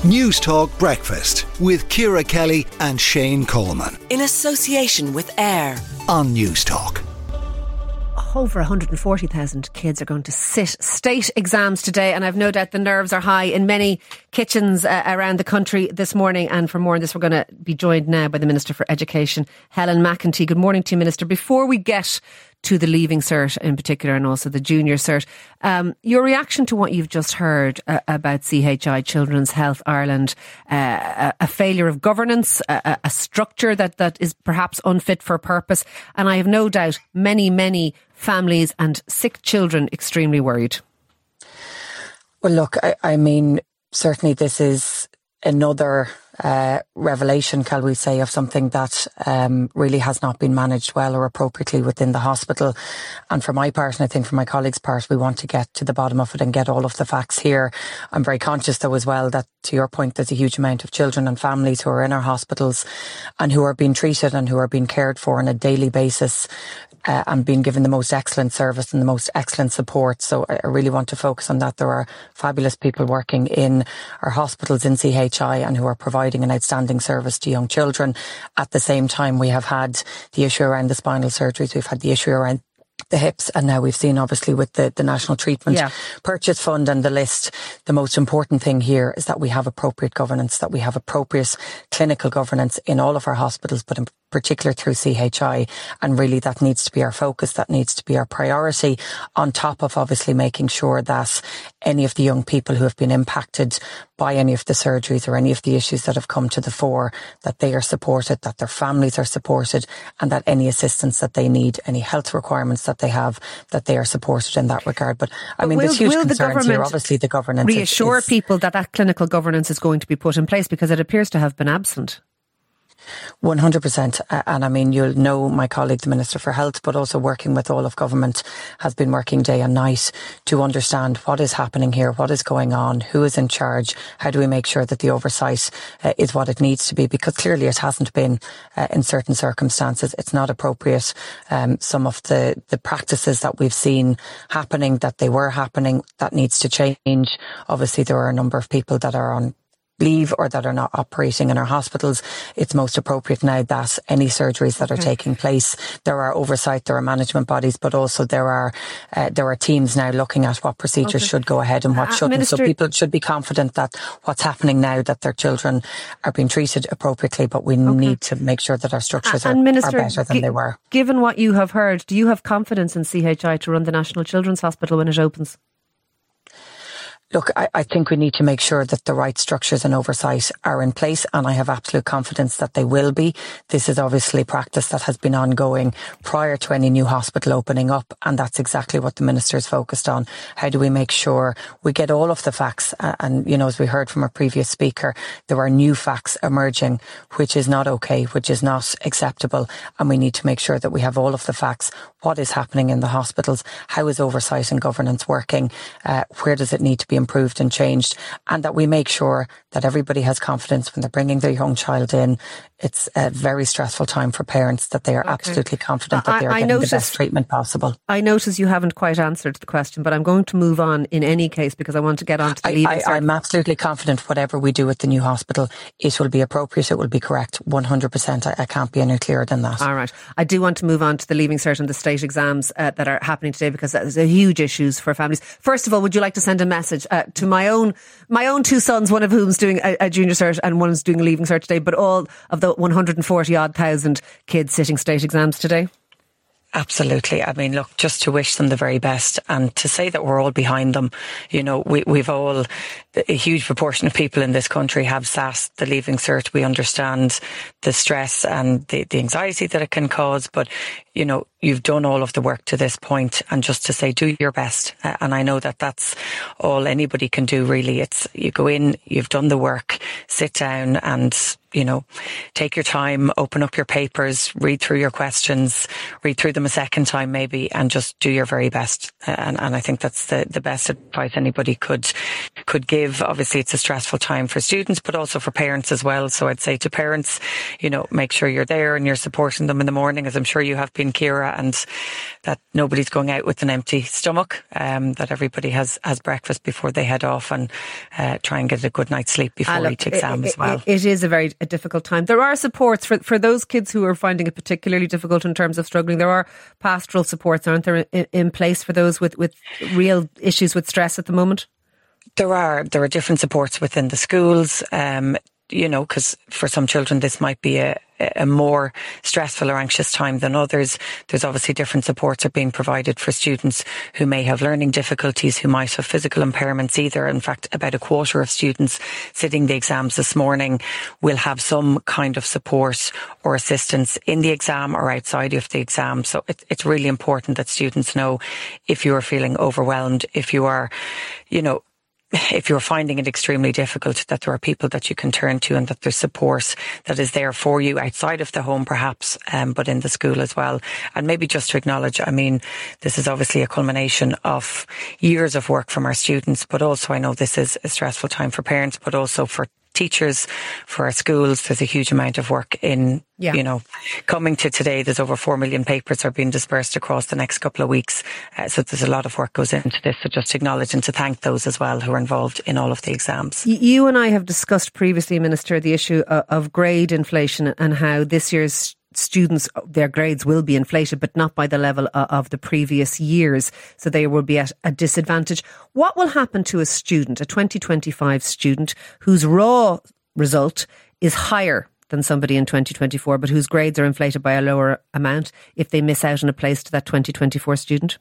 News Talk Breakfast with Ciara Kelly and Shane Coleman. In association with AIR on News Talk. Over 140,000 kids are going to sit state exams today, and I've no doubt the nerves are high in many kitchens around the country this morning. And for more on this, we're going to be joined now by the Minister for Education, Helen McEntee. Good morning to you, Minister. Before we get to the Leaving Cert in particular and also the Junior Cert, your reaction to what you've just heard about CHI, Children's Health Ireland, a failure of governance, a structure that is perhaps unfit for purpose, and I have no doubt many families and sick children extremely worried. Well, look, I mean, certainly this is another revelation, shall we say, of something that really has not been managed well or appropriately within the hospital. And for my part, and I think for my colleagues' part, we want to get to the bottom of it and get all of the facts here. I'm very conscious, though, as well, that to your point, there's a huge amount of children and families who are in our hospitals and who are being treated and who are being cared for on a daily basis. And being given the most excellent service and the most excellent support. So I really want to focus on that. There are fabulous people working in our hospitals in CHI and who are providing an outstanding service to young children. At the same time, we have had the issue around the spinal surgeries. We've had the issue around the hips, and now we've seen obviously with the National Treatment Purchase Fund and the list. The most important thing here is that we have appropriate governance, that we have appropriate clinical governance in all of our hospitals, but in particular through CHI, and really that needs to be our focus, that needs to be our priority, on top of obviously making sure that any of the young people who have been impacted by any of the surgeries or any of the issues that have come to the fore, that they are supported, that their families are supported, and that any assistance that they need, any health requirements that they have, that they are supported in that regard. But I mean, there's huge concerns here. Obviously the governance reassure people that clinical governance is going to be put in place, because it appears to have been absent. 100%. And I mean, you'll know my colleague, the Minister for Health, but also working with all of government, has been working day and night to understand what is happening here, what is going on, who is in charge, how do we make sure that the oversight is what it needs to be, because clearly it hasn't been in certain circumstances. It's not appropriate. Some of the practices that we've seen happening, that they were happening, that needs to change. Obviously, there are a number of people that are on leave or that are not operating in our hospitals. It's most appropriate now that any surgeries that are taking place, there are oversight, there are management bodies, but also there are teams now looking at what procedures should go ahead and what shouldn't. Minister, so people should be confident that what's happening now, that their children are being treated appropriately, but we need to make sure that our structures are better than they were. Given what you have heard, do you have confidence in CHI to run the National Children's Hospital when it opens? Look, I think we need to make sure that the right structures and oversight are in place, and I have absolute confidence that they will be. This is obviously practice that has been ongoing prior to any new hospital opening up, and that's exactly what the Minister is focused on. How do we make sure we get all of the facts? And, you know, as we heard from our previous speaker, there are new facts emerging, which is not okay, which is not acceptable, and we need to make sure that we have all of the facts. What is happening in the hospitals? How is oversight and governance working? Where does it need to be improved and changed, and that we make sure that everybody has confidence when they're bringing their young child in. It's a very stressful time for parents, that they are absolutely confident that they are getting the best treatment possible. I notice you haven't quite answered the question, but I'm going to move on in any case because I want to get on to the Leaving Cert. I'm absolutely confident whatever we do with the new hospital, it will be appropriate, it will be correct, 100%. I can't be any clearer than that. All right. I do want to move on to the Leaving Cert and the state exams that are happening today, because there's a huge issues for families. First of all, would you like to send a message to my own two sons, one of whom's doing a Junior Cert and one's doing a Leaving Cert today, but all of the 140,000 kids sitting state exams today? Absolutely. I mean, look, just to wish them the very best and to say that we're all behind them. You know, we've all, a huge proportion of people in this country have sat the Leaving Cert. We understand the stress and the anxiety that it can cause, but, you know, you've done all of the work to this point, and just to say, do your best. And I know that that's all anybody can do, really. It's, you go in, you've done the work, sit down and, you know, take your time, open up your papers, read through your questions, read through them a second time maybe, and just do your very best. And I think that's the best advice anybody could give. Obviously, it's a stressful time for students, but also for parents as well. So I'd say to parents, make sure you're there and you're supporting them in the morning, as I'm sure you have been, Ciara, and that nobody's going out with an empty stomach, that everybody has breakfast before they head off, and try and get a good night's sleep before each exam as well. It is a very difficult time. There are supports for those kids who are finding it particularly difficult in terms of struggling. There are pastoral supports, aren't there, in place for those with real issues with stress at the moment? There are different supports within the schools, because for some children this might be a more stressful or anxious time than others. There's obviously different supports are being provided for students who may have learning difficulties, who might have physical impairments either. In fact, about a quarter of students sitting the exams this morning will have some kind of support or assistance in the exam or outside of the exam. So it's really important that students know if you are feeling overwhelmed, if you are, if you're finding it extremely difficult, that there are people that you can turn to and that there's support that is there for you outside of the home perhaps, but in the school as well. And maybe just to acknowledge, this is obviously a culmination of years of work from our students, but also I know this is a stressful time for parents, but also for teachers, for our schools. There's a huge amount of work in, coming to today. There's over 4 million papers are being dispersed across the next couple of weeks. So there's a lot of work goes into this. So just to acknowledge and to thank those as well who are involved in all of the exams. You and I have discussed previously, Minister, the issue of grade inflation and how this year's students, their grades will be inflated, but not by the level of the previous years. So they will be at a disadvantage. What will happen to a 2025 student, whose raw result is higher than somebody in 2024, but whose grades are inflated by a lower amount, if they miss out on a place to that 2024 student?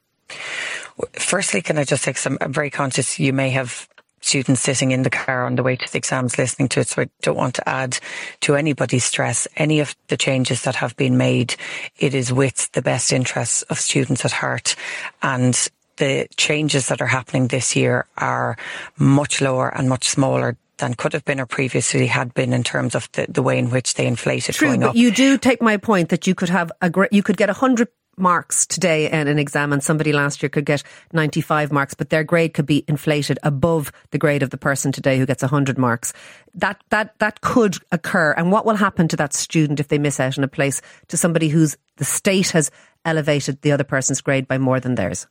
Firstly, can I just say, I'm very conscious you may have students sitting in the car on the way to the exams listening to it, so I don't want to add to anybody's stress. Any of the changes that have been made, it is with the best interests of students at heart, and the changes that are happening this year are much lower and much smaller than could have been or previously had been in terms of the way in which they inflated. True, going but up. You do take my point that you could have you could get 100 marks today in an exam, and somebody last year could get 95 marks, but their grade could be inflated above the grade of the person today who gets 100 marks. That could occur. And what will happen to that student if they miss out on a place to somebody whose the state has elevated the other person's grade by more than theirs?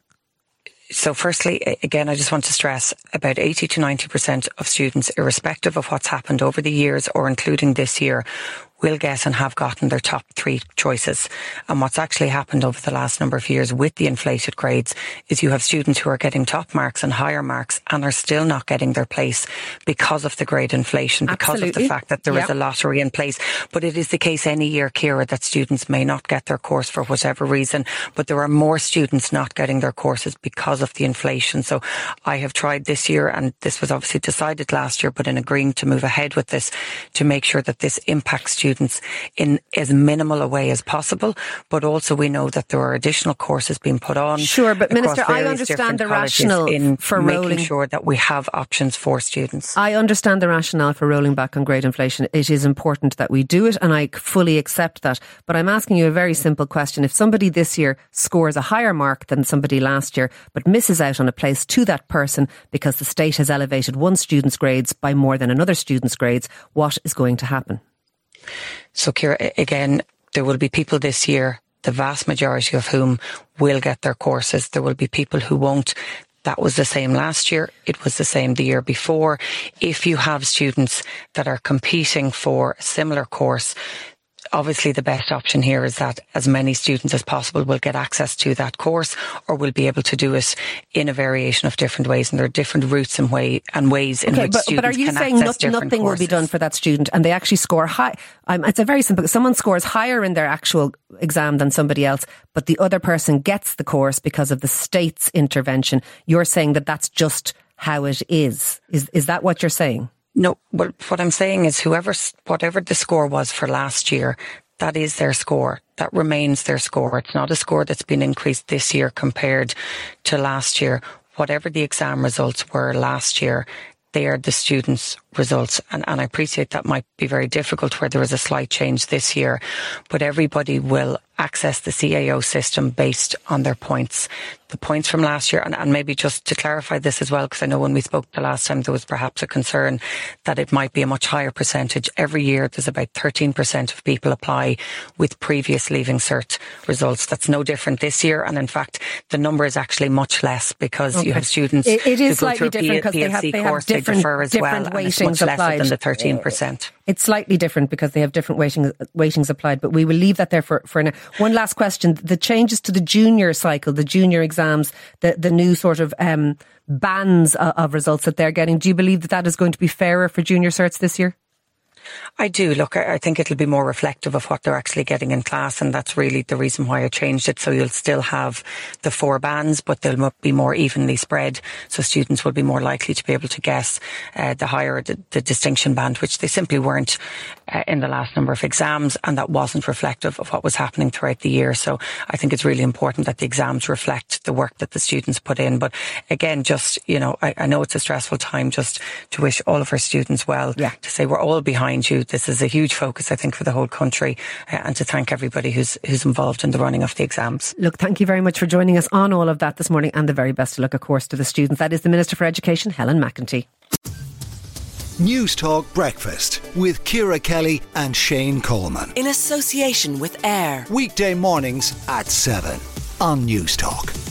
So firstly, again, I just want to stress about 80 to 90% of students, irrespective of what's happened over the years or including this year, will get and have gotten their top 3 choices. And what's actually happened over the last number of years with the inflated grades is you have students who are getting top marks and higher marks and are still not getting their place because of the grade inflation, because of the fact that there is a lottery in place. But it is the case any year, Ciara, that students may not get their course for whatever reason, but there are more students not getting their courses because of the inflation. So I have tried this year, and this was obviously decided last year, but in agreeing to move ahead with this, to make sure that this impacts students in as minimal a way as possible, but also we know that there are additional courses being put on. Sure, but Minister, I understand the rationale for making sure that we have options for students. I understand the rationale for rolling back on grade inflation. It is important that we do it, and I fully accept that. But I'm asking you a very simple question. If somebody this year scores a higher mark than somebody last year, but misses out on a place to that person because the state has elevated one student's grades by more than another student's grades, what is going to happen? So, Ciara, again, there will be people this year, the vast majority of whom will get their courses. There will be people who won't. That was the same last year. It was the same the year before. If you have students that are competing for a similar course, obviously the best option here is that as many students as possible will get access to that course, or will be able to do it in a variation of different ways, and there are different routes and ways in which students can access different courses. But are you saying nothing will be done for that student and they actually score high? It's a very simple, someone scores higher in their actual exam than somebody else, but the other person gets the course because of the state's intervention. You're saying that that's just how it is. Is that what you're saying? No, but what I'm saying is whatever the score was for last year, that is their score. That remains their score. It's not a score that's been increased this year compared to last year. Whatever the exam results were last year, they are the students' results. And I appreciate that might be very difficult where there is a slight change this year, but everybody will access the CAO system based on their points. The points from last year, and maybe just to clarify this as well, because I know when we spoke the last time there was perhaps a concern that it might be a much higher percentage. Every year there's about 13% of people apply with previous Leaving Cert results. That's no different this year, and in fact the number is actually much less because you have students it is who go slightly through different because PLC they have course, they defer as well, and it's much applied. less than the 13%. It's slightly different because they have different weightings applied, but we will leave that there for now. One last question. The changes to the junior cycle, the junior exams, the new sort of bands of results that they're getting, do you believe that is going to be fairer for junior certs this year? I do. Look, I think it'll be more reflective of what they're actually getting in class, and that's really the reason why I changed it. So you'll still have the 4 bands, but they'll be more evenly spread. So students will be more likely to be able to guess the higher the distinction band, which they simply weren't in the last number of exams, and that wasn't reflective of what was happening throughout the year. So I think it's really important that the exams reflect the work that the students put in. But again, just, I know it's a stressful time, just to wish all of our students well, to say we're all behind you. This is a huge focus, I think, for the whole country, and to thank everybody who's involved in the running of the exams. Look, thank you very much for joining us on all of that this morning, and the very best of luck, of course, to the students. That is the Minister for Education, Helen McEntee. News Talk Breakfast with Ciara Kelly and Shane Coleman. In association with AIR. Weekday mornings at 7 on News Talk.